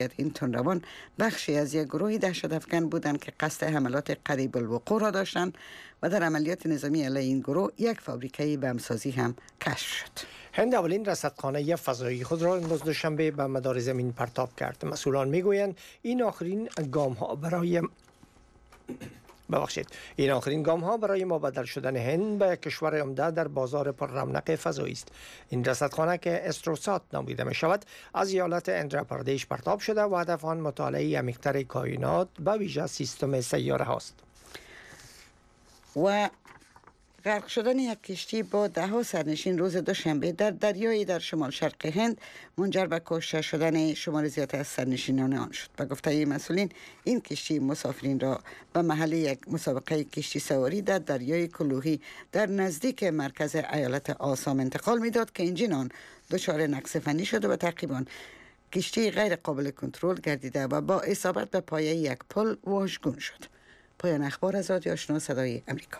این تندروان بخشی از یک گروه دهشت‌افکن بودند که قصد حملات قریب الوقوع را داشتند و در عملیات نظامی علیه این گروه یک فابریکه بمبسازی هم کشف شد. هند اولین رصدخانه فضایی خود را امروز دوشنبه به مدار زمین پرتاب کرد. مسئولان میگویند این آخرین گام ها برای مبادل شدن هند به کشور عمده در بازار پر رونق فضایی است. این رصدخانه که استروسات نامیده می شود از ایالت اندرا پردیش پرتاب شده و هدف آن مطالعه عمیق‌تر کائنات به ویژه سیستم سیاره هاست. و غرق شدن یک کشتی با 10 سرنشین روز دوشنبه در دریایی در شمال شرق هند منجر به کشته شدن شمار زیاد از سرنشینان آن شد. به گفته مسئولین این کشتی مسافرین را به محل یک مسابقه کشتی سواری در دریای کلوهی در نزدیک مرکز ایالت آسام انتقال میداد که انجین آن دچار نقص فنی شده و تقریبا کشتی غیر قابل کنترل گردیده و با اصابت به پایه یک پل واژگون شد. پایان اخبار از رادیو آشنا صدای امریکا.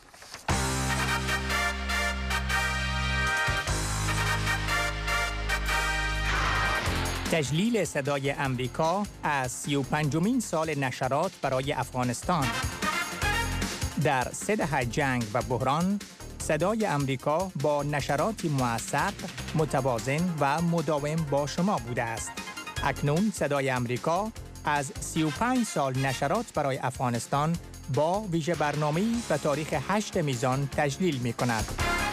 تجلیل صدای امریکا از 35مین سال نشرات برای افغانستان. در 3 دهه جنگ و بحران، صدای امریکا با نشراتی موثق، متوازن و مداوم با شما بوده است. اکنون صدای امریکا از 35 سال نشرات برای افغانستان با ویژه برنامه‌ای به تاریخ 8 میزان تجلیل می‌کند.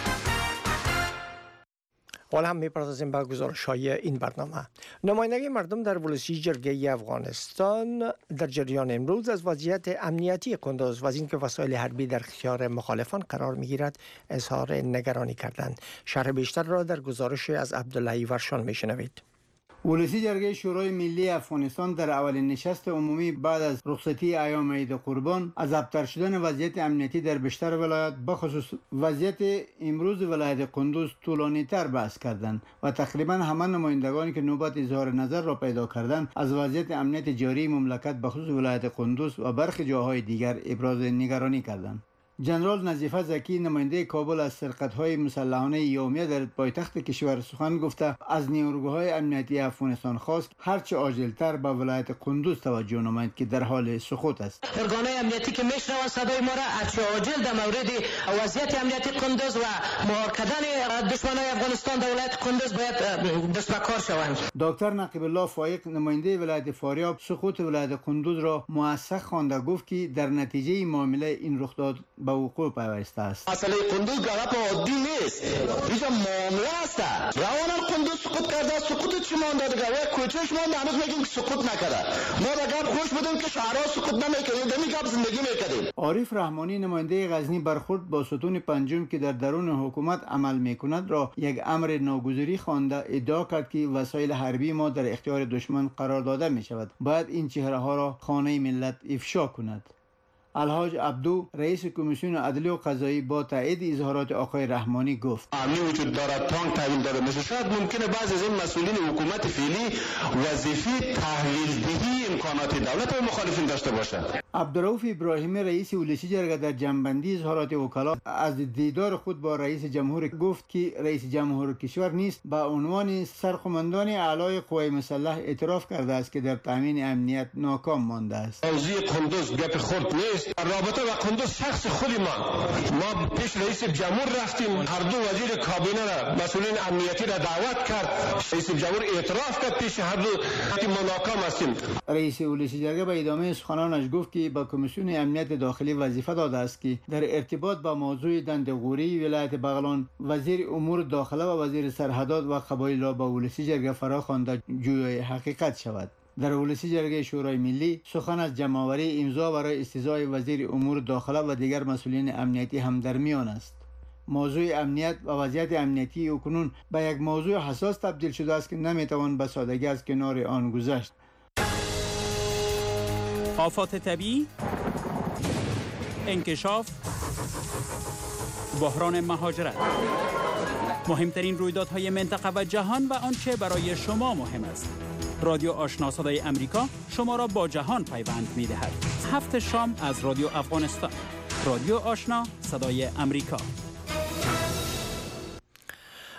حالا هم می‌پردازیم به گزارش‌های این برنامه. نمایندگی مردم در ولسی جرگه افغانستان در جریان امروز از وضعیت امنیتی قندوز و از اینکه وسایل حربی در اختیار مخالفان قرار می‌گیرد اظهار نگرانی کردند. شرح بیشتر را در گزارش از عبداللهی ورشان می‌شنوید. ولسی جرگه شورای ملی افغانستان در اولین نشست عمومی بعد از رخصتی ایام عید قربان از ابتر شدن وضعیت امنیتی در بیشتر ولایات بخصوص وضعیت امروز ولایت قندوز طولانی تر بحث کردند و تقریبا همه نمایندگانی که نوبت اظهار نظر را پیدا کردند از وضعیت امنیت جاری مملکت بخصوص ولایت قندوز و برخی جاهای دیگر ابراز نگرانی کردند. جنرال نظیفه زکی نماینده کابل از سرقت‌های مسلحانه یومیه در پایتخت کشور سخن گفته از نیروهای امنیتی افغانستان خواست هرچه عاجل‌تر به ولایت قندوز توجه نمایند که در حال سقوط است. ارگان‌های امنیتی که میشنوند صدای ما را هرچه عاجل در مورد وضعیت امنیتی قندوز و مهار کردن دشمنان افغانستان در ولایت قندوز باید دست به کار شوند. دکتر نقیب الله فایق نماینده ولایت فاریاب سقوط ولایت قندوز را موثق خوانده گفت که در نتیجه معامله این رخداد به وقوع پیوسته است. مسئله قندوز گپ عادی نیست. اینجا معامله است. روان قندوز سقوط کرده، سقوط چی مانده دیگه؟ و کوچهش مانده، هنوز میگیم که سقوط نکرده. ما به گپ خوش بودیم که شهرها سقوط نمیکنیم، دمی گپ زندگی میکردیم. عارف رحمانی نماینده غزنی برخورد با ستون پنجم که در درون حکومت عمل میکند را یک امر ناگزیری خوانده ادعا کرد که وسایل حربی ما در اختیار دشمن قرار داده می شود. باید این چهره ها را خانه ملت افشا کند. الحاج عبدو رئیس کمیسیون عدلی و قضایی با تایید اظهارات آقای رحمانی گفت امنی وجود دارد، تانک تحویل داده میشه. شاید ممکنه بعضی از این مسئولین حکومت فعلی وظیفه تحویل دهی امکانات دولت و مخالفین داشته باشند. عبدالرؤوف ابراهیمی رئیس ولسی جرگه در جنبندی اظهارات وکلا از دیدار خود با رئیس جمهور گفت که رئیس جمهور کشور نیست به عنوان سرقمندان اعلای قوای مسلح اعتراف کرده است که در تامین امنیت ناکام مانده است. موضوع قندوز گپ خرد نیست. رابطه با قندوز شخص خود ما پیش رئیس جمهور رفتیم، هر دو وزیر کابینه را مسئولین امنیتی را دعوت کرد، رئیس جمهور اعتراف کرد پیش هر دو که ما ناکام هستیم. رئیس ولسی جرگه به ادامه سخنانش گفت که با کمیسیون امنیت داخلی وظیفه داده است که در ارتباط با موضوع دندغوری ولایت بغلان وزیر امور داخله و وزیر سرحدات و قبایل را به ولسی جرگه فراخوانده جویای حقیقت شود. در ولسی جرگه شورای ملی سخن از جمع‌آوری امضا برای استیضاح وزیر امور داخله و دیگر مسئولین امنیتی هم در میان است. موضوع امنیت و وضعیت امنیتی اکنون به یک موضوع حساس تبدیل شده است که نمیتوان به سادگی از کنار آن گذشت. آفات طبیعی، انکشاف، بحران مهاجرت، مهمترین رویدادهای منطقه و جهان و آنچه برای شما مهم است. رادیو آشنا صدای امریکا شما را با جهان پیوند می دهد. 7 شام از رادیو افغانستان. رادیو آشنا صدای امریکا.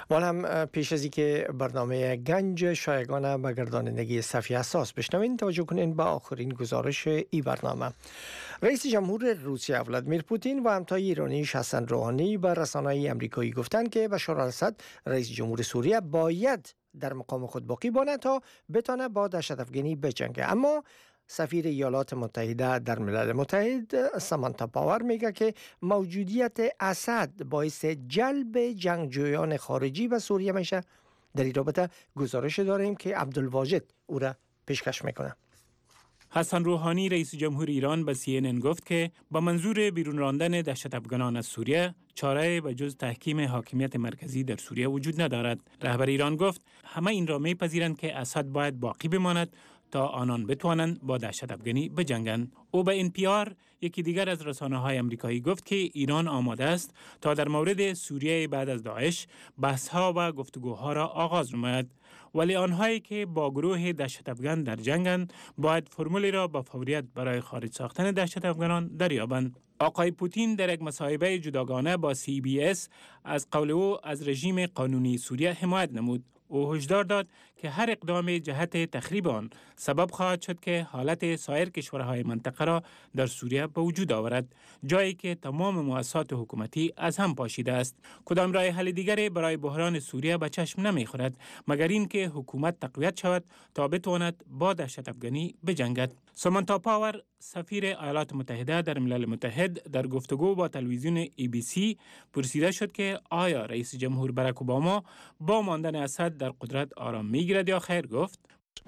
ما هم پیش از که برنامه گنج شایگانه به گردانندگی صفی اساس بشنوین توجه کنین به آخرین گزارش ای برنامه. رئیس جمهور روسیه ولادیمیر پوتین و همتای ایرانیش حسن روحانی به رسانه‌های آمریکایی گفتند که بشار الاسد رئیس جمهور سوریه باید در مقام خود باقی ماند تا بتانه با دهشت‌افکنی بجنگه. اما سفیر ایالات متحده در ملل متحد سامانتا پاور میگه که موجودیت اسد باعث جلب جنگجویان خارجی به سوریه میشه. در این رابطه گزارش داریم که عبدالواجد او را پیشکش میکنه. حسن روحانی رئیس جمهور ایران به CNN گفت که با منظور بیرون راندن دهشت افغانان از سوریه چاره به جز تحکیم حاکمیت مرکزی در سوریه وجود ندارد. رهبر ایران گفت همه این را میپذیرند که اسد باید باقی بماند تا آنان بتوانند با دهشت افغانی بجنگند. او به NPR یکی دیگر از رسانه‌های آمریکایی گفت که ایران آماده است تا در مورد سوریه بعد از داعش بحث‌ها و گفتگوها را آغاز نماید، ولی آنهایی که با گروه دهشت افغان در جنگند باید فرمولی را با فوریت برای خارج ساختن دهشت افغانان دریابند. آقای پوتین در یک مصاحبه جداگانه با CBS از قول او از رژیم قانونی سوریه حمایت نمود. او هشدار داد که هر اقدام جهت تخریب آن سبب خواهد شد که حالت سایر کشورهای منطقه را در سوریه به وجود آورد، جایی که تمام مؤسسات حکومتی از هم پاشیده است. کدام راه حل دیگری برای بحران سوریه به چشم نمیخورد مگر اینکه حکومت تقویت شود تا بتواند با دهشت افغانی بجنگد. سامانتا پاور سفیر ایالات متحده در ملل متحد در گفتگو با تلویزیون ABC پرسیده شد که آیا رئیس جمهور باراک اوباما با ماندن اسد در قدرت آرام میگیرد یا خیر. گفت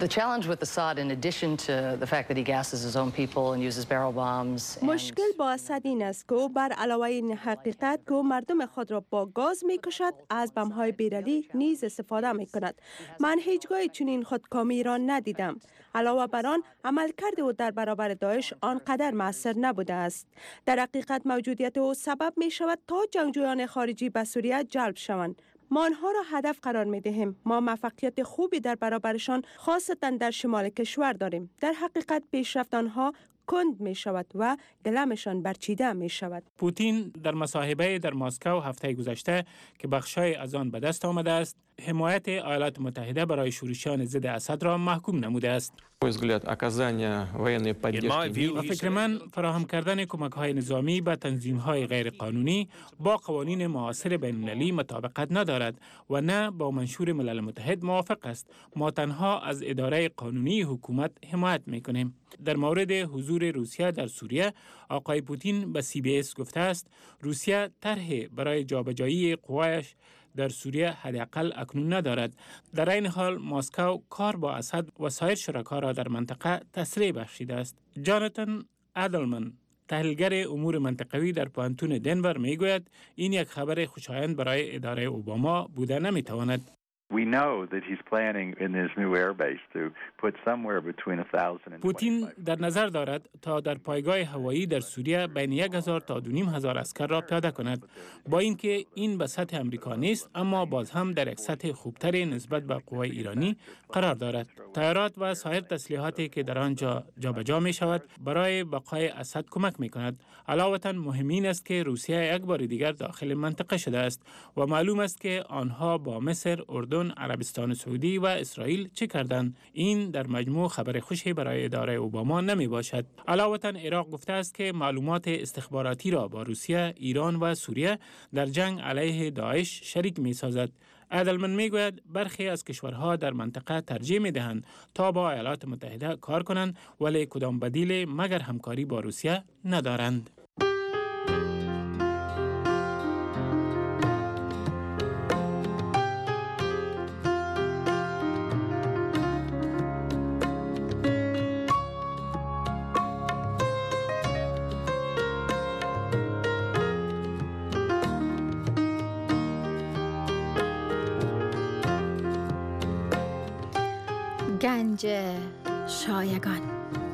مشکل با اسد این است که بر علاوه این حقیقت که مردم خود را با گاز میکشد، از بم‌های بیرلی نیز استفاده میکند. من هیچگاه چنین خودکامی را ندیدم. علاوه بر آن عملکرد او در برابر داعش آنقدر مؤثر نبوده است. در حقیقت موجودیت او سبب می شود تا جنگجویان خارجی به سوریه جلب شوند. ما آنها را هدف قرار می دهیم. ما موفقیت خوبی در برابرشان خاصتا در شمال کشور داریم. در حقیقت پیشرفت آنها کند می شود و گلمشان برچیده می شود. پوتین در مصاحبه در مسکو هفته گذشته که بخشای از آن به دست آمده است، حمایت ایالات متحده برای شورشیان ضد اسد را محکوم نموده است. و فکر من فراهم کردن کمک‌های نظامی به تنظیم‌های غیرقانونی با قوانین معاصر بین‌المللی مطابقت ندارد و نه با منشور ملل متحد موافق است. ما تنها از اداره قانونی حکومت حمایت می‌کنیم. در مورد حضور روسیه در سوریه، آقای پوتین به CBS گفته است روسیه طرح برای جابجایی قوایش در سوریه حداقل اکنون ندارد. در این حال مسکو کار با اسد و سایر شرکا را در منطقه تسریع بخشیده است. جاناتان ادلمن، تحلیلگر امور منطقوی در پوهنتون دنور میگوید این یک خبر خوشایند برای اداره اوباما بوده نمیتواند. پوتین در نظر دارد تا در پایگاه هوایی در سوریه بین 1000 تا 2500 عسکر را پیاده کند. با اینکه این به سطح امریکا نیست، اما باز هم در یک سطح خوبتری نسبت به قوای ایرانی قرار دارد. طیارات و سایر تسلیحاتی که در آنجا جابجا می شود برای بقای اسد کمک می کند. علاوه مهم این است که روسیه یک بار دیگر داخل منطقه شده است و معلوم است که آنها با مصر، اردن، عربستان سعودی و اسرائیل چه کردند. این در مجموع خبر خوشی برای اداره اوباما نمی باشد. علاوه عراق گفته است که معلومات استخباراتی را با روسیه، ایران و سوریه در جنگ علیه داعش شریک می سازد. ادلمن میگوید برخی از کشورها در منطقه ترجیح می دهند تا با ایالات متحده کار کنند، ولی کدام بدیل مگر همکاری با روسیه ندارند. گنج شایگان.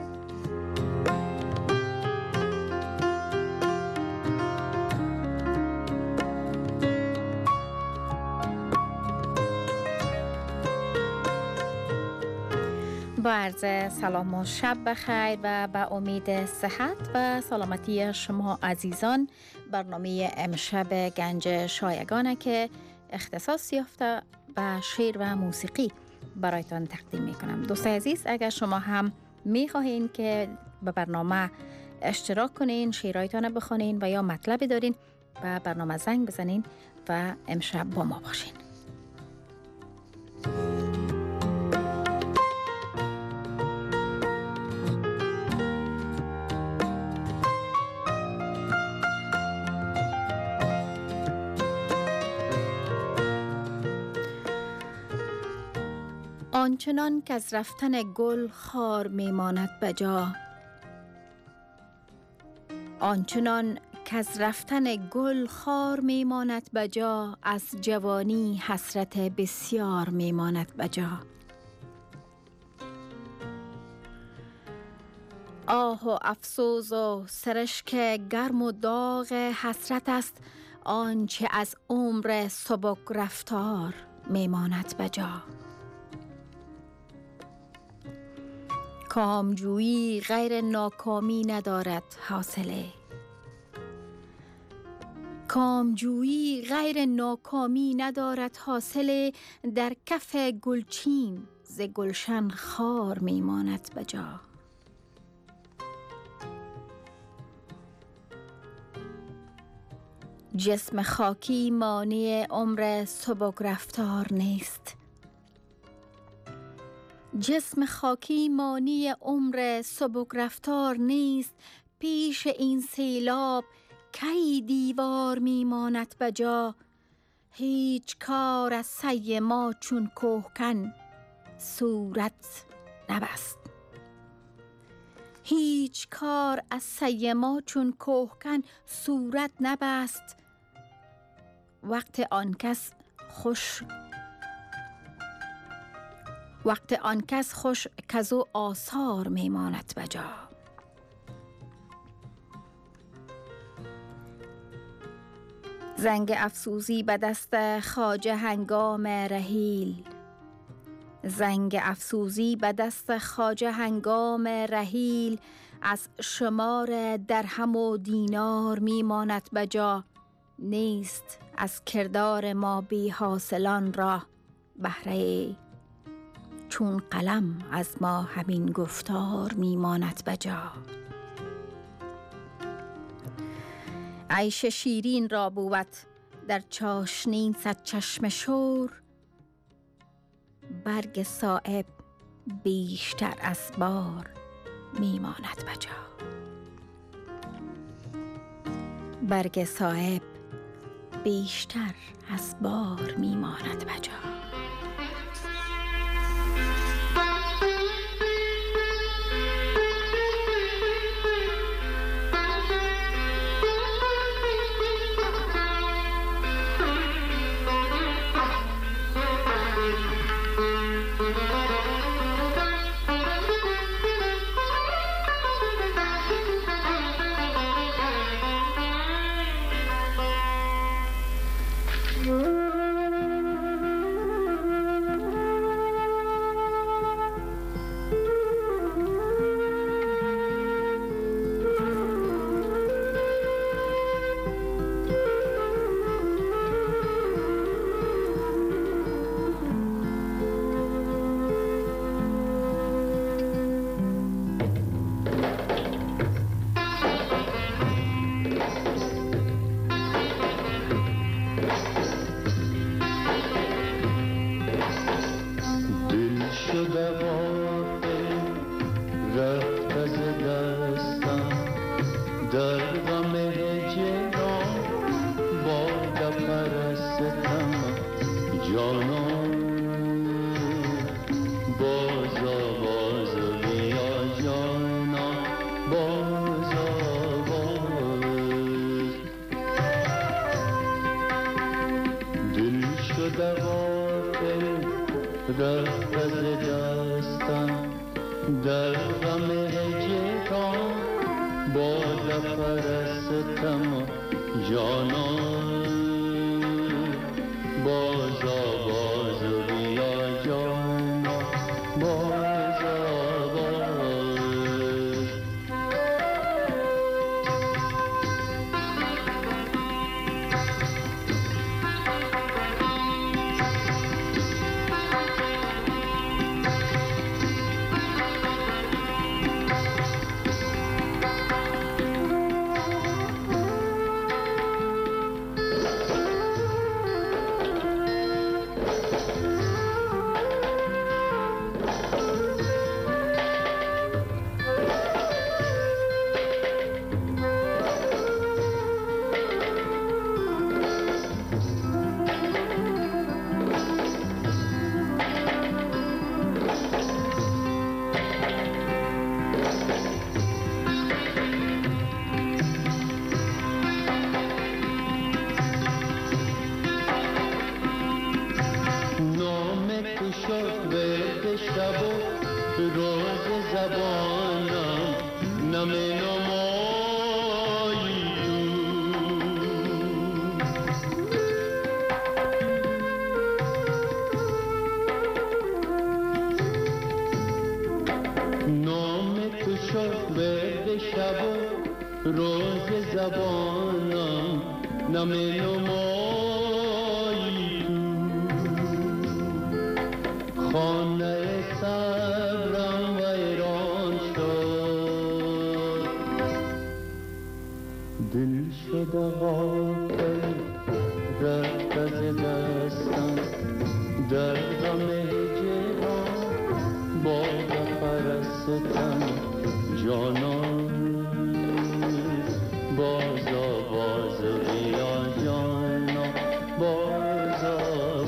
با عرض سلام و شب بخیر و به امید صحت و سلامتی شما عزیزان، برنامه امشب گنج شایگانه که اختصاص یافته به شعر و موسیقی برایتان تقدیم میکنم. دوستای عزیز، اگر شما هم میخواهین که به برنامه اشتراک کنین، شعرهایتان بخونین و یا مطلبی دارین، به برنامه زنگ بزنین و امشب با ما باشین. آنچنان که از رفتن گل خار میماند بجا، آنچنان که از رفتن گل خار میماند بجا، از جوانی حسرت بسیار میماند بجا. آه و افسوس و سرشک گرم و داغ حسرت است، آنچه از عمر سبک رفتار میماند بجا. کامجویی غیر ناکامی ندارد حاصله، کامجویی غیر ناکامی ندارد حاصله، در کف گلچین ز گلشن خار میماند بجا. جسم خاکی مانع عمر سبک رفتار نیست، جسم خاکی مانی عمر سبک رفتار نیست، پیش این سیلاب کی دیوار میماند بجا. هیچ کار از سعی ما چون کوهکن صورت نبست، هیچ کار از سعی ما چون کوهکن صورت نبست. وقت آن کس خوش کزو آثار میماند بجا. زنگ افسوزی به دست خواجه هنگام رحیل، زنگ افسوزی به دست خواجه هنگام رحیل، از شمار درهم و دینار میماند بجا. نیست از کردار ما بی حاصلان را بهره، چون قلم از ما همین گفتار میماند بجا. عیش شیرین را بود در چاشنین صد چشم شور، برگ صایب بیشتر از بار میماند بجا. برگ صایب بیشتر از بار میماند بجا. نام تو شد ورد شب و روز زبانم نام نمایی تو خانه صبرم ویران شد دل شد غافل رفت از دستم در غم هجران باز پرستم جانان بازا بیا جانا بازا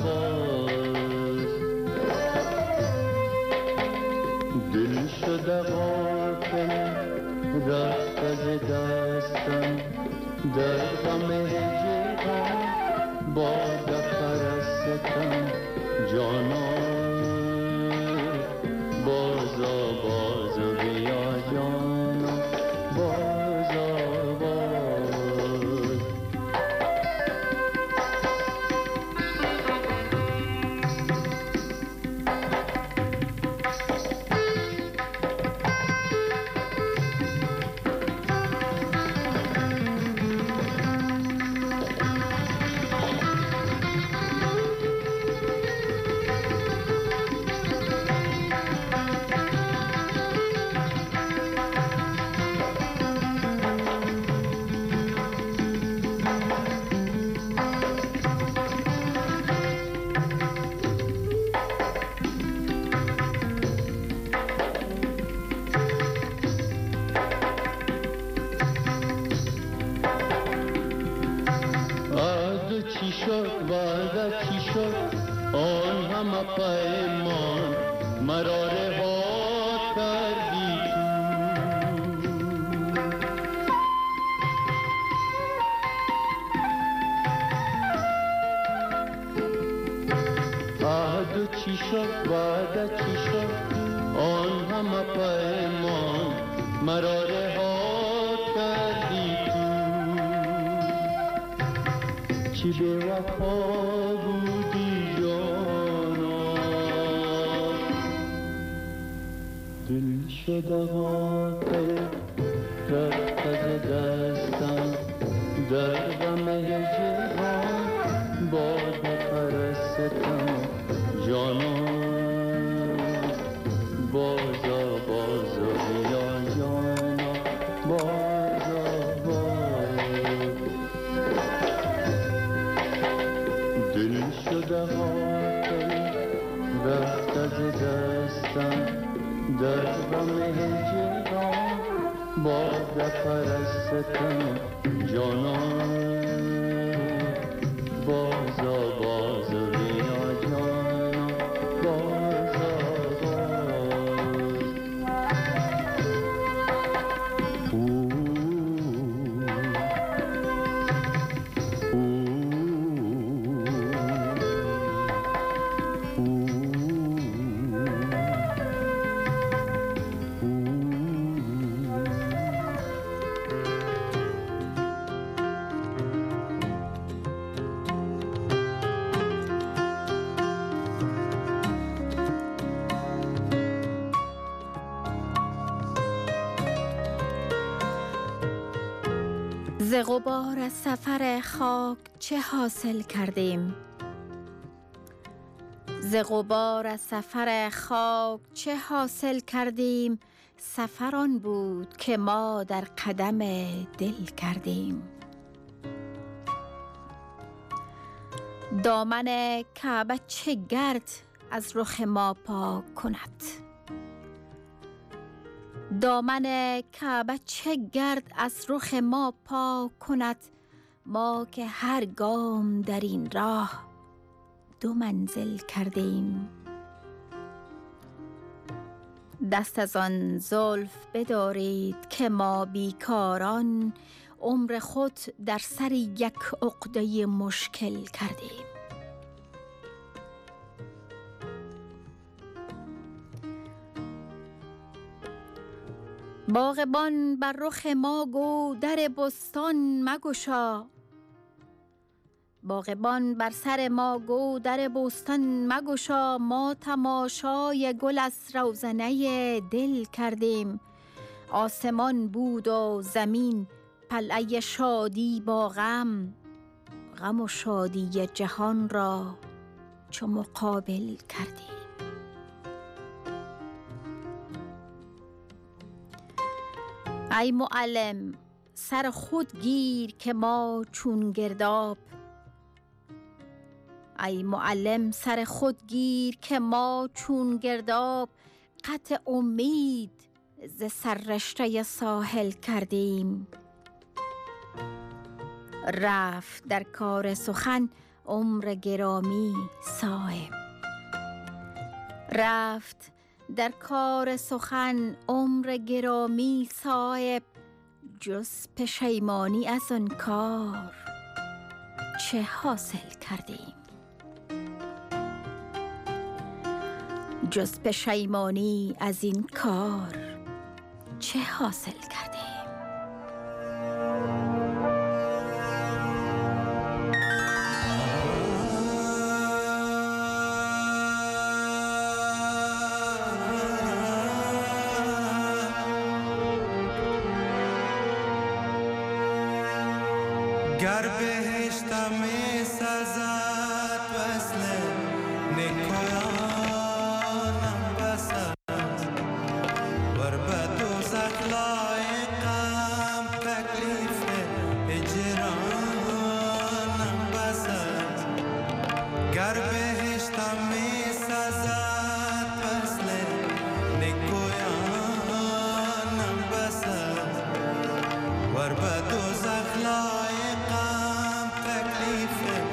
دل شد غافل رفت از دستم در غم هجران باز پرستم جانان بازا بیا جانا بازا چی شد وعده چی شد آن همه پیمان مرا رها کردی تو عهد چی شد وعده چی شد آن همه پیمان مرا رها کردی چی به وفا بودی جانا دل شد غافل رفت از دستم در غم هجران باز پرستم جانان بازا بیا جانا بازا دل شد غافل رفت از دستم در غم هجران باز پرستم جانان بازا بیا جانا بازا ز غبار سفر خاک چه حاصل کردیم؟ ز غبار سفر خاک چه حاصل کردیم؟ سفر آن بود که ما در قدم دل کردیم. دامن کعبه چه گرد از رخ ما پاک کند؟ دامن کعبه چه گرد از رخ ما پاک کند؟ ما که هر گام در این راه 2 منزل کردیم. دست از آن زلف بدارید که ما بیکاران عمر خود در سر یک عقده مشکل کردیم. باغبان بر رخ ما گو در بستان مگشا، باغبان بر سر ما گو در بوستان مگشا، ما تماشای گل از روزنه دل کردیم. آسمان بود و زمین پلعه شادی با غم، غم و شادی جهان را چو مقابل کردیم. ای معلم سر خود گیر که ما چون گرداب، ای معلم سر خود گیر که ما چون گرداب، قطع امید ز سررشته ساحل کردیم. رفت در کار سخن عمر گرامی صایب، رفت در کار سخن عمر گرامی صایب، جز پشیمانی از آن کار چه حاصل کردیم؟ جز پشیمانی از این کار چه حاصل کردیم؟ گر بهشتم می سزد وصل نکویانم بسد، ور به دوزخ لایقم تکلیف اجرانم بسد. گر بهشتم می سزد وصل نکویانم بسد، ور به دوزخ لایقم تکلیف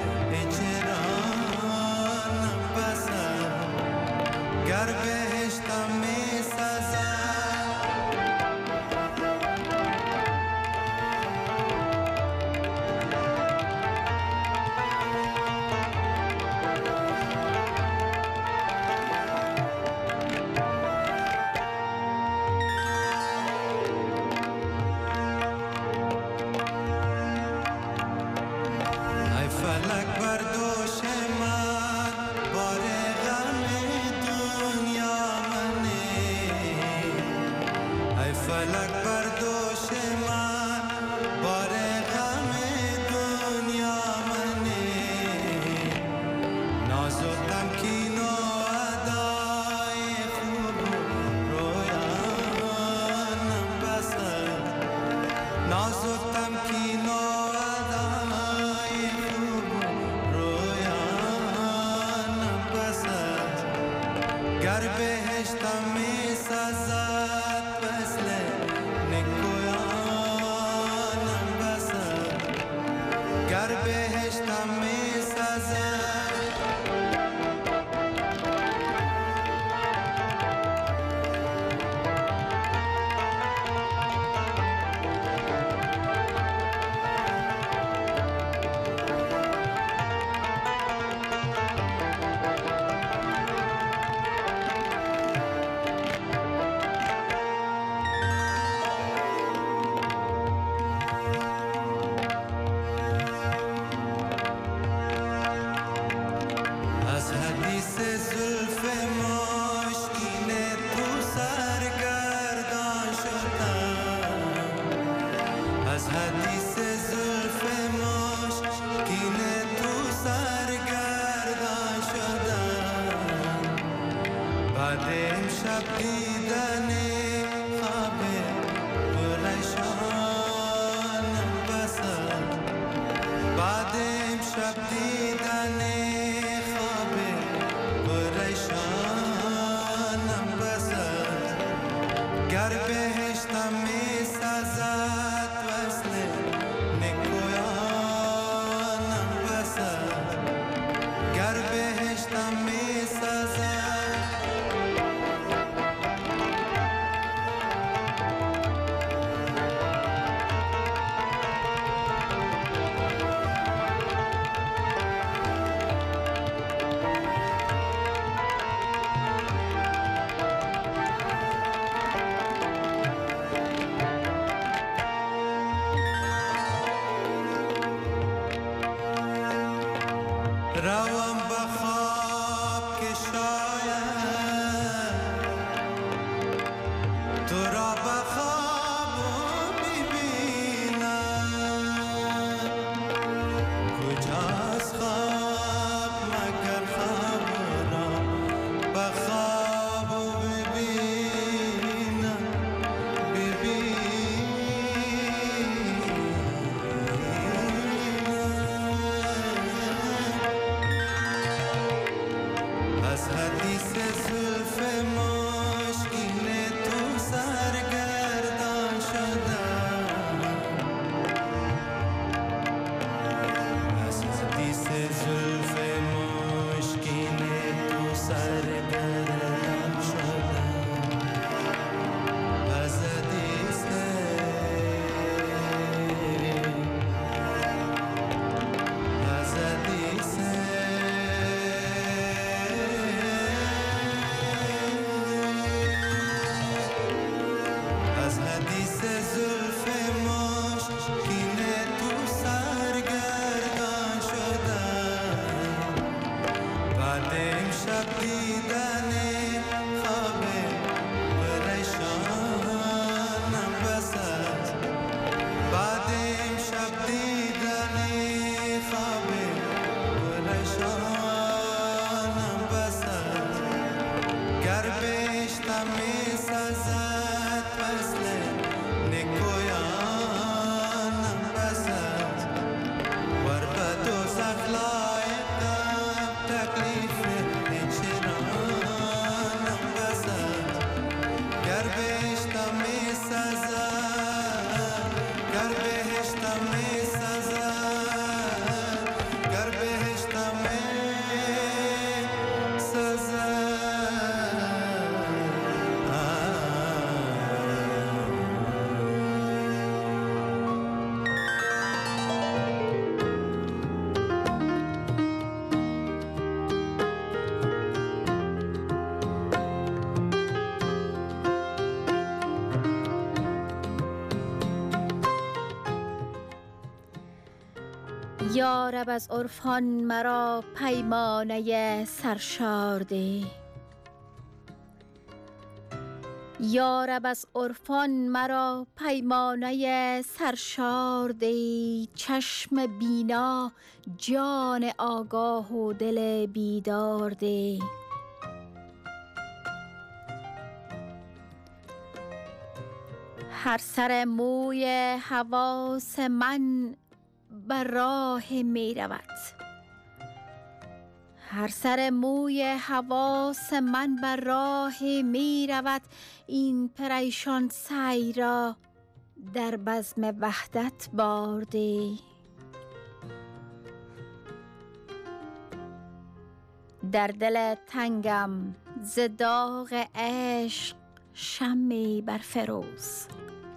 اجرانم بسد. گر بهشتم می سزد فلک بر دوش من بار غم دنیا منه، ای فلک بر دوش من بار غم دنیا منه. ناز و تمکین و ادای خوب رویانم بسد، ناز و تمکین و گر بهشتم می سزد وصل نکویانم بسد. گر بهشتم می سزد از حدیث زلف مشکین تو سرگردان شدم، از حدیث زلف مشکین تو سرگردان شدم. بعد امشب دیدن خواب پریشانم بسد، بعد امشب دیدن پریشانم بسد. گر بهشتم می سزد وصل نکویانم بسد، گر بهشتم می سزد یا رب از عرفان مرا پیمانه سرشارده، یا رب از عرفان مرا پیمانه سرشارده، چشم بینا جان آگاه و دل بیدارده. هر سر موی حواس من بر راه می رود، هر سر موی حواس من بر راه می رود، این پریشان سعی را در بزم وحدت برده. در دل تنگم ز داغ عشق شمعی برفروز،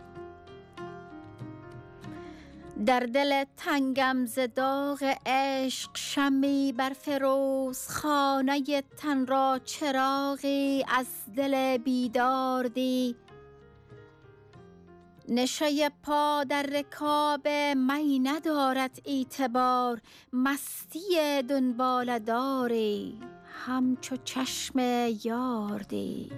در دل تنگم ز داغ عشق شمعی برفروز، خانه تن را چراغی از دل بیداردی. نشه پا در رکاب می ندارد اعتبار، مستی دنبال داری همچو چشم یاردی.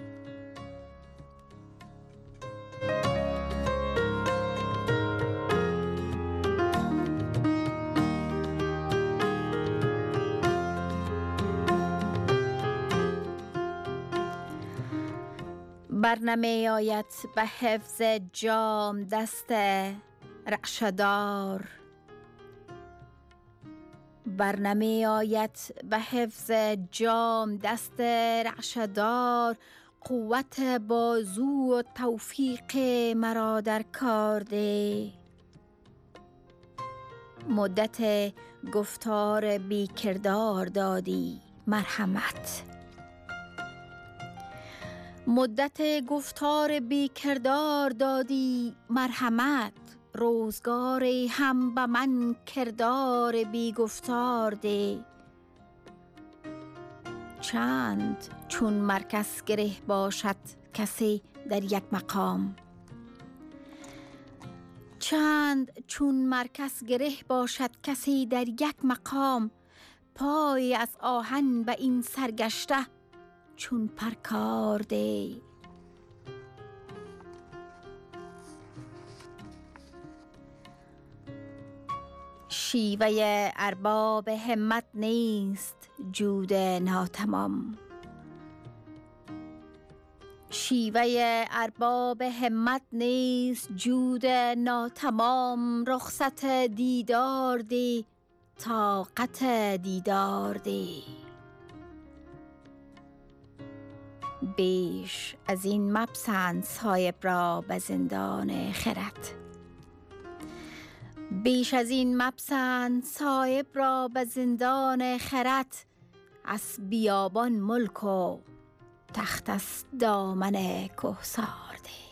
برنمی آید به حفظ جام دست رعشه‌دار، برنمی آید به حفظ جام دست رعشه‌دار، قوت بازو و توفیق مرا در کار ده. مدت گفتار بی کردار دادی مرحمت، مدت گفتار بی کردار دادی مرحمت، روزگاری هم به من کردار بی گفتار ده. چند چون مرکز گره باشد کسی در یک مقام، چند چون مرکز گره باشد کسی در یک مقام، پای از آهن به این سرگشته چون پرکارده. شیوه ارباب همت نیست جود ناتمام، شیوه ارباب همت نیست جود ناتمام، رخصت دیدار دی طاقت دیدار دی. بیش از این مپسند صایب را به زندان خرد، بیش از این مپسند صایب را به زندان خرد، از بیابان ملک و تخت از دامن کهسار ده.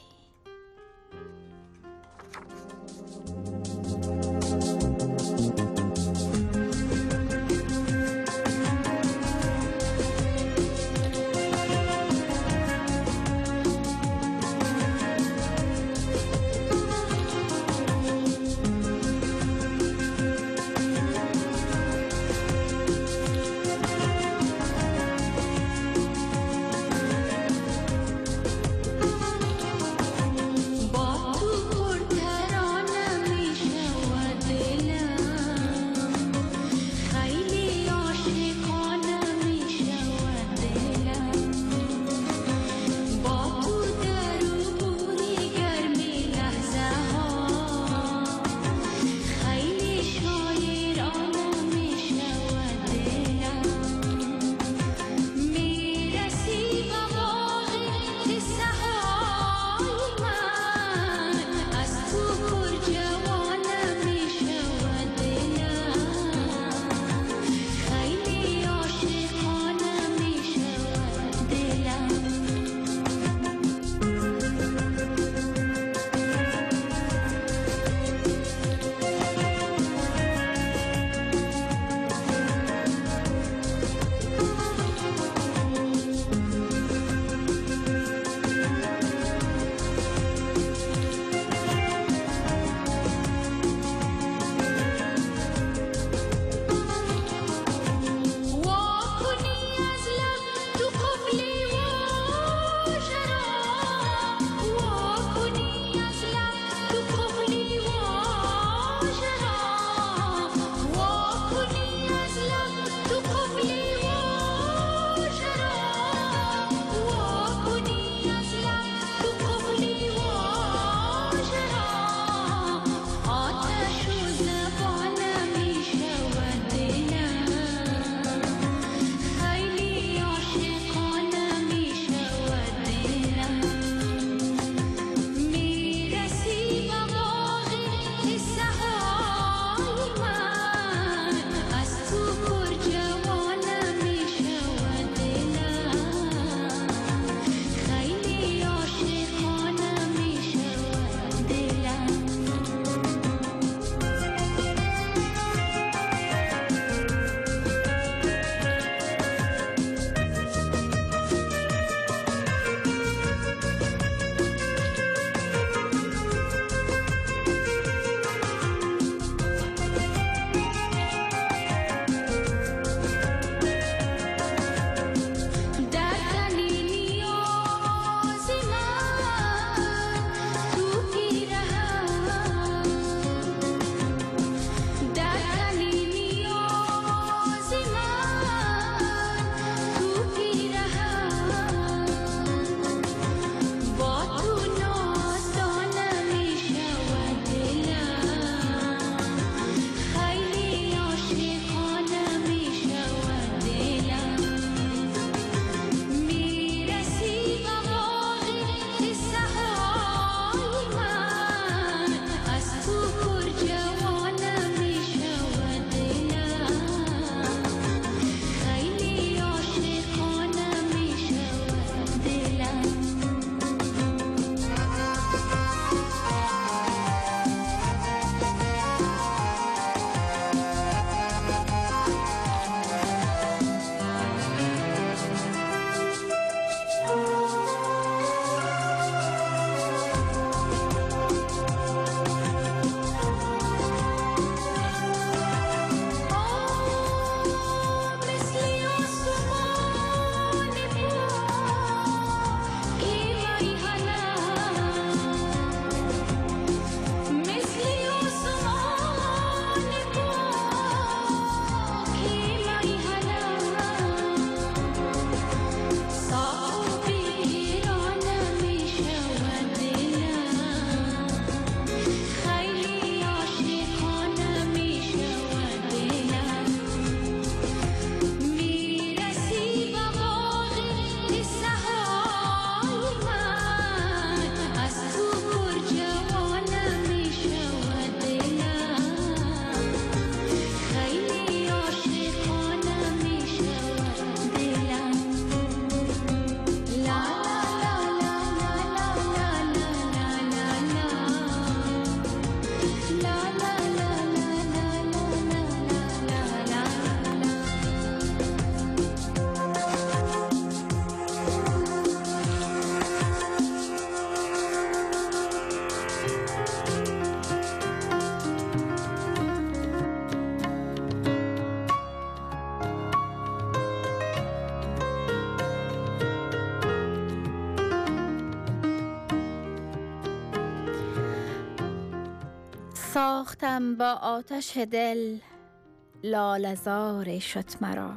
ساختم با آتش دل لاله‌زار شد مرا.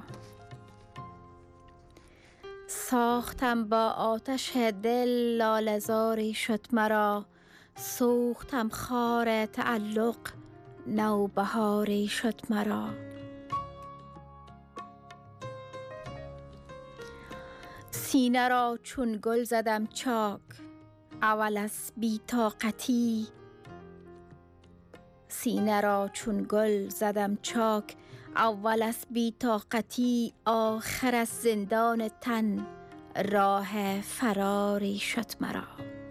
ساختم با آتش دل لاله‌زاری شد مرا. سوختم خار تعلق نوبهاری شد مرا. سینه را چون گل زدم چاک اول از بی‌طاقتی. سینه را چون گل زدم چاک اول از بی‌طاقتی. آخر از زندان تن راه فراری شد مرا.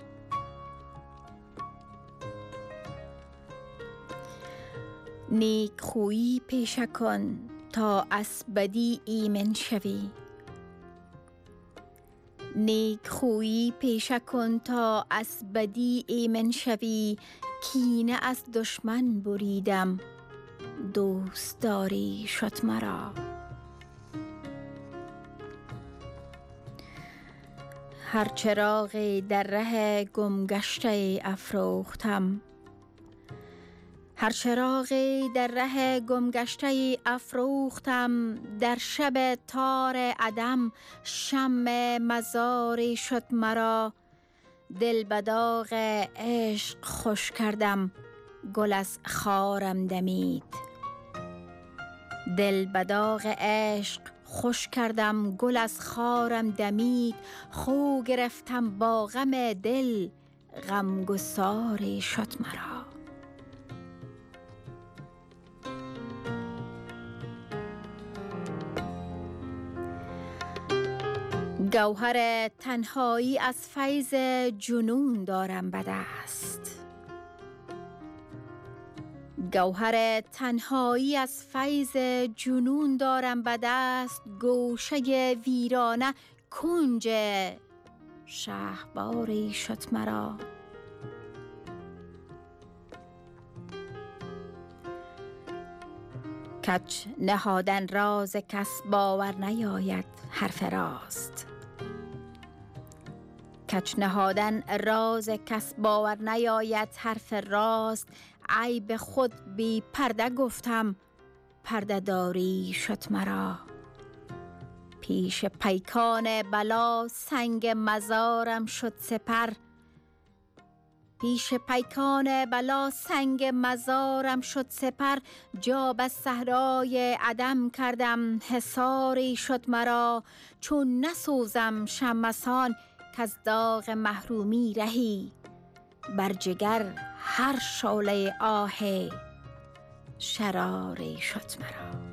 نیک خویی پیشه کن تا از بدی ایمن شوی. نیک خویی پیشه کن تا از بدی ایمن شوی. کینه از دشمن بریدم دوستداری شد مرا. هر چراغی در ره گمگشته افروختم. هر چراغی در ره گمگشته افروختم. در شب تار عدم شمع مزاری شد مرا. دل به داغ عشق خوش کردم گل از خارم دمید. دل به داغ عشق خوش کردم گل از خارم دمید. خو گرفتم با غم دل غمگساری شد مرا. گوهر تنهایی از فیض جنون دارم به دست. گوهر تنهایی از فیض جنون دارم به دست. گوشه ویرانه کنج شهواری شد مرا. کج نهادن راز کس باور نیاید حرف راست. کج نهادن راز کس باور نیاید حرف راست. عیب خود بی پرده گفتم پرده داری شد مرا. پیش پیکان بلا سنگ مزارم شد سپر. پیش پیکان بلا سنگ مزارم شد سپر. جا به صحرای عدم کردم حصاری شد مرا. چون نسوزم شمسان کز داغ محرومی رهی. بر جگر هر شعله آه شراری شد مرا.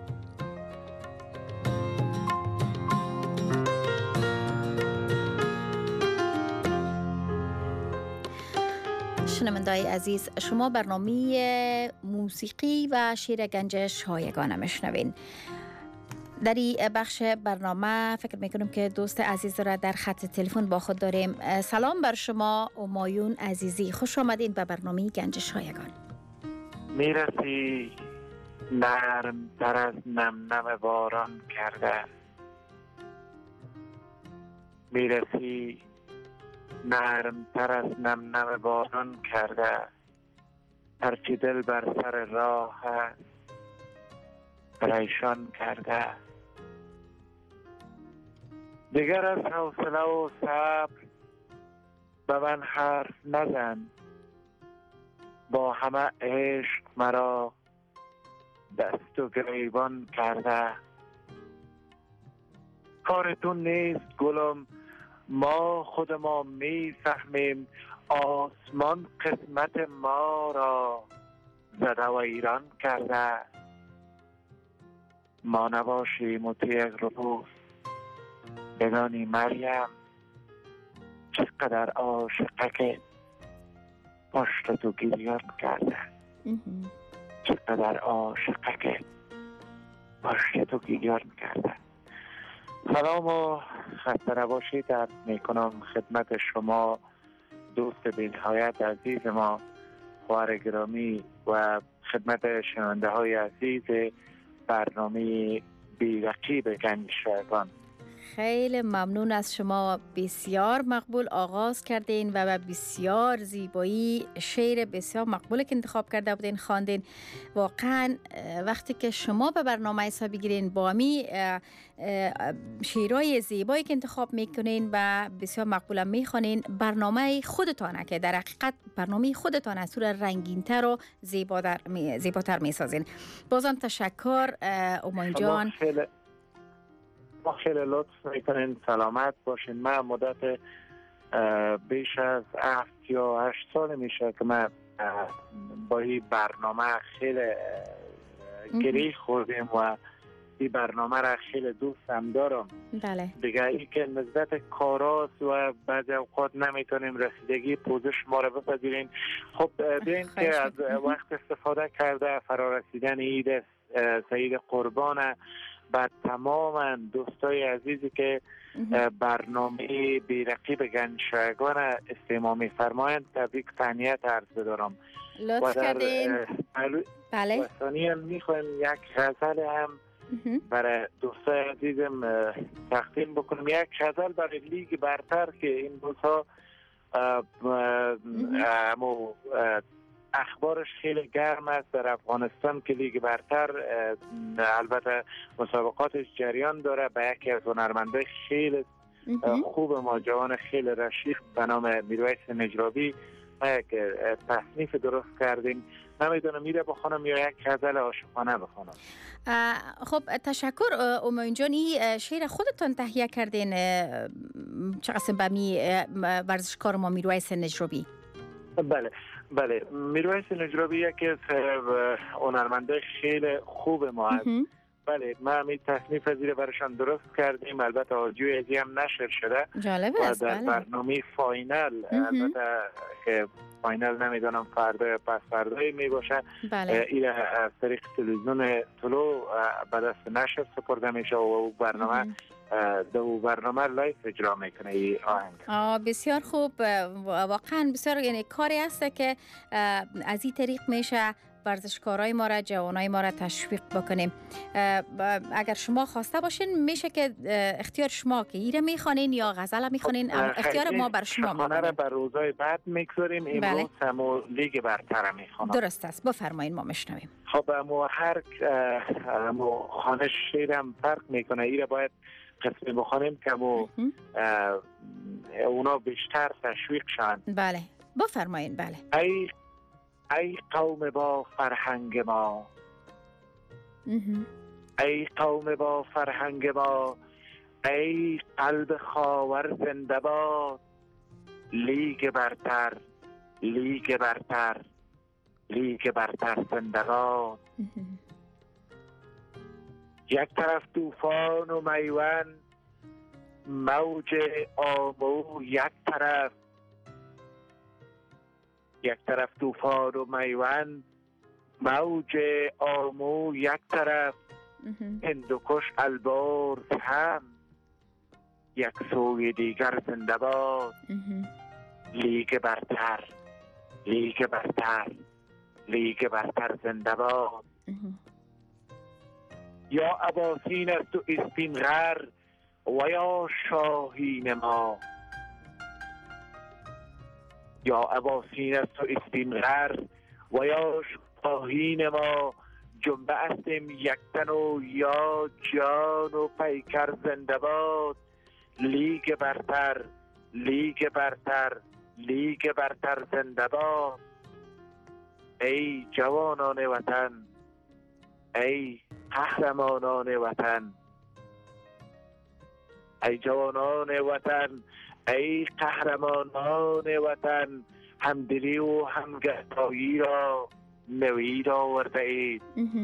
شنونده‌های عزیز، شما برنامه موسیقی و شعر گنج شایگان میشنوین. در این بخش برنامه فکر میکنم که دوست عزیز را در خط تلفن با خود داریم. سلام بر شما همایون عزیزی، خوش آمدین به برنامه گنج شایگان. میرسی نرم تر از نم نم باران کرده. میرسی نرم تر از نم نم باران کرده. هرچی دل بر سر راه هست پریشان کرده. دیگر از حوصله و صبر به من حرف نزن. با همه عشق مرا دست و گریبان کرده. کارتون نیست گلم، ما خود ما میفهمیم. آسمان قسمت ما را زده و ایران کرده. ما نباشیم و تیغ روز بدانی مریم. چقدر عاشقک پشت تو گریان کرده. چقدر عاشقک پشت تو گریان کرده. سلام و خسته نباشید عرض میکنم خدمت شما دوست بی‌نهایت عزیز ما خواهر گرامی و خدمت شنونده های عزیز برنامه بی‌رقیب گنج شایگان. خیلی ممنون از شما. بسیار مقبول آغاز کردین و به بسیار زیبایی شعر بسیار مقبول که انتخاب کرده بودین خواندین. واقعا وقتی که شما به برنامه حساب بگیرین با می شعرهای زیبایی که انتخاب میکنین و بسیار مقبول میخوانین، برنامه خودتانه که در حقیقت برنامه خودتان از صورت رنگین‌تر و زیباتر میسازین. بازم تشکر اومای جان. ما خیلی لطف میکنین، سلامت باشین. من مدت بیش از 7 یا 8 سال میشه که من با این برنامه خیلی گری خوردیم و این برنامه را خیلی دوستم دارم. بله. دیگه ای که نسبت کاراست و بعضی اوقات نمیتونیم رسیدگی پوزش ما را بپذیریم. خب بیاین که از وقت استفاده کرده فرارسیدن عید سعید قربان و تمام دوستای عزیزی که برنامه بیرقیب گنجشایگان استماع می‌فرمایند تبریک تهنیت عرض بدارم. لطف کردین. بله. و ثانیاً میخوایم یک غزل هم برای دوستای عزیزم تقدیم بکنم. یک غزل برای لیگ برتر که این روزها اخبارش خیلی گرم است در افغانستان که لیگ برتر البته مسابقاتش جریان داره. به یکی از هنرمندای خیلی خوب ما، جوان خیلی رشیق به نام میرویس نجرابی ما یک تصنیف درست کردیم. نمیدونم میره بخونم یا یک غزل عاشقانه بخونم. خب تشکر اومای جان. این شعر خودتان تهیه کردین چه قسم به می ورزشکار ما میرویس نجرابی؟ بله میرویس نجرابی یکی از هنرمندای خیلی خوب ما است. بله ما همین تصنیف زیر برشان درست کردیم. البته آجوی ازی هم نشر شده جالب است. و در برنامه فاینال البته که فاینال نمیدونم فردا یا پس فردایی می باشه. بله. این از طریق تلویزیون طلوع به دست نشر سپرده میشه و برنامه لایف اجرا میکنه این آهنگ. بسیار خوب. واقعا بسیار یعنی کاری هست که از این طریق میشه ورزشکارای ما را، جوانای ما را تشویق بکنیم. اگر شما خواسته باشین میشه که اختیار شما که ایره میخوانین یا غزل میخوانین، اختیار ما بر شما میمونه. خانه را بر روزای بعد میگذاریم. امروز هم لیگ برتر میخوانم. درست است، بفرمایین ما میشنویم. خب هر خانه شیرم فرق میکنه. ایره باید قسمی بخوانیم که اونا بیشتر تشویق شن. بله بفرمایین. بله. ای قوم با فرهنگ ما، ای قوم با فرهنگ ما، ای قلب خاور زنده باد. لیگ برتر، لیگ برتر، لیگ برتر زنده باد. یک طرف طوفان و میوند، موج آمو یک طرف. یک طرف طوفان و میوند، موج آمو یک طرف. هندوکش البرز هم، یک سوی دیگر زنده باد. لیگ برتر، لیگ برتر، لیگ برتر زنده باد. یا اباسین است و اسپین غر و یا شاهین ما. یا اباسین است و اسپین غر و یا شاهین ما. جنبه استیم یک تن و یا جان و پیکر زنده باد. لیگ برتر، لیگ برتر، لیگ برتر زنده باد. ای جوانان وطن، ای قهرمانان وطن، ای جوانان وطن، ای قهرمانان وطن. همدلی و همگرایی را نوید آورده اید.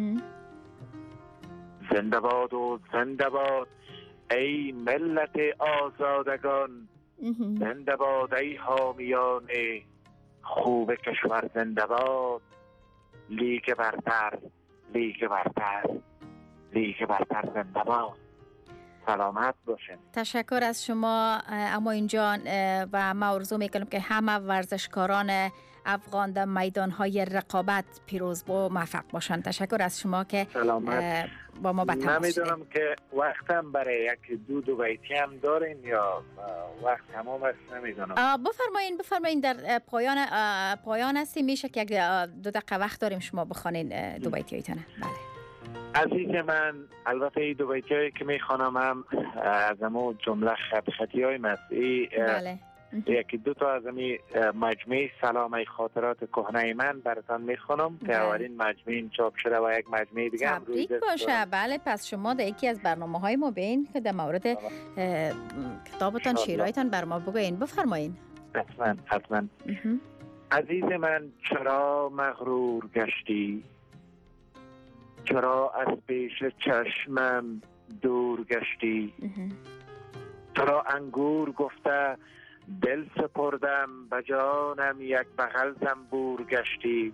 زنده باد و زنده باد ای ملت آزادگان. زنده باد ای حامیان خوب کشور. زنده باد لیگ برتر، لیگ برتر، لیگ برتر زنده باد. سلامت باشین. تشکر از شما اماین جان و ما آرزو میکنم که همه ورزشکاران افغان در میدان‌های رقابت پیروز و موفق باشند. تشکر از شما که با ما به تماس شدید. نمیدونم که وقتم برای یک دو بیتی هم دارین یا وقت تمام است، نمیدونم. بفرمایین در پایان هستی، میشه که 2 دقیقه وقت داریم شما بخوانین 2 بیتی هایتونه. بله عزیز من، البته این 2 بیتی هایی که میخوانم هم از امو جمله خطی های مسیحی، بله. یکی 2 تا از امی مجموعه سلام خاطرات کهنه من براتان میخوانم که اولین مجموعه چاپ شده و یک مجموعه دیگه هم روی تبریک باشه. بله، پس شما در یکی از برنامه‌های ما بین که در مورد کتابتان شعرهایتان بر ما بگوین. بفرمایین. حتما. عزیز من، چرا مغرور گشتی؟ چرا از پیش چشمم دور گشتی؟ چرا انگور گفته دل سپردم، به جانم یک بغل زنبور گشتی؟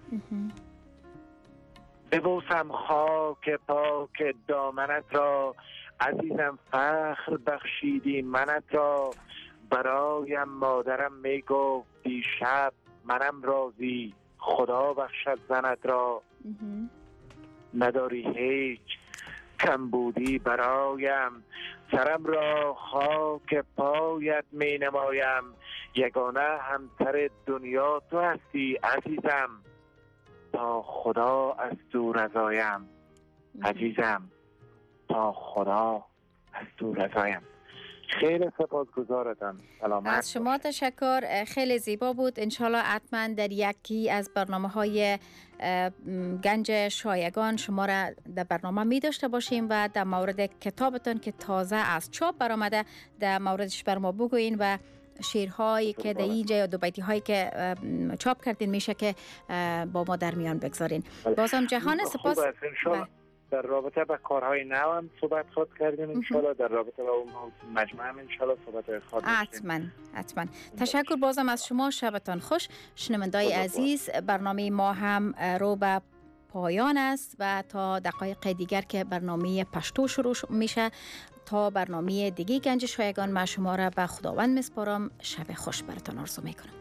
ببوسم خاک پاک دامنت را، عزیزم فخر بخشیدی منت را. برایم مادرم می گفت دیشب، منم راضی خدا بخشد زنت را. نداری هیچ کم بودی برایم، سرم را خاک پایت می نمایم. یگانه همسر دنیا تو هستی عزیزم، تا خدا از تو رضایم. عزیزم تا خدا از تو رضایم. خیلی سپاسگزارم. از شما تشکر، خیلی زیبا بود. انشالله حتما در یکی از برنامه‌های گنج شایگان شما را در برنامه می داشته باشیم و در مورد کتابتون که تازه از چاپ برآمده در موردش بر ما بگوین و شعرهایی که در اینجا یا 2 بیتی هایی که چاپ کردین میشه که با ما در میان بگذارین. بازم جهان سپاس. در رابطه با کارهای نو هم صحبت خود کردیم انشالله، در رابطه با اون مجموعه هم انشالله صحبت خود حتما. تشکر بازم از شما، شبتان خوش. شنوندای عزیز، برنامه ما هم رو به پایان است و تا دقایق دیگر که برنامه پشتو شروع میشه، تا برنامه دیگه گنج شایگان، من شما را به خداوند میسپارم. شب خوش براتون آرزو میکنم.